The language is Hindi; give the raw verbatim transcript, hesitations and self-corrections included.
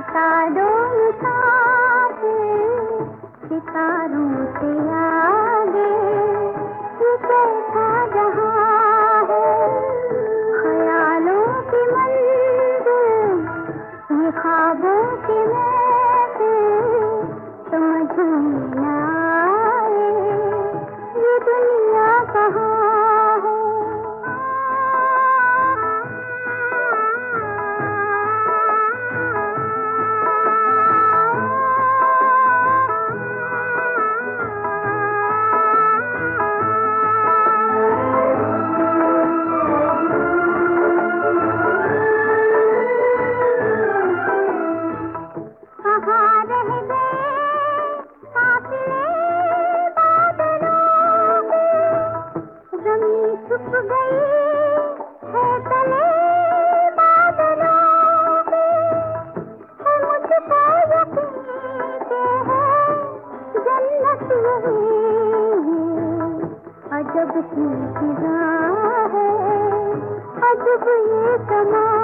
सादों मुसाफिर सितारों से आगे ये कैसा जहां है। ख्यालों की मंजिल ये ख्वाबों की महफिल समझ में न आए ये दुनिया कहाँ है। कहाँ रह गए काफिले बादलों के, ज़मीं छुप गई है तले बादलों के। है मुझको यकीन के है जन्नत यही है। अजब सी फिजा है, अजब ये समा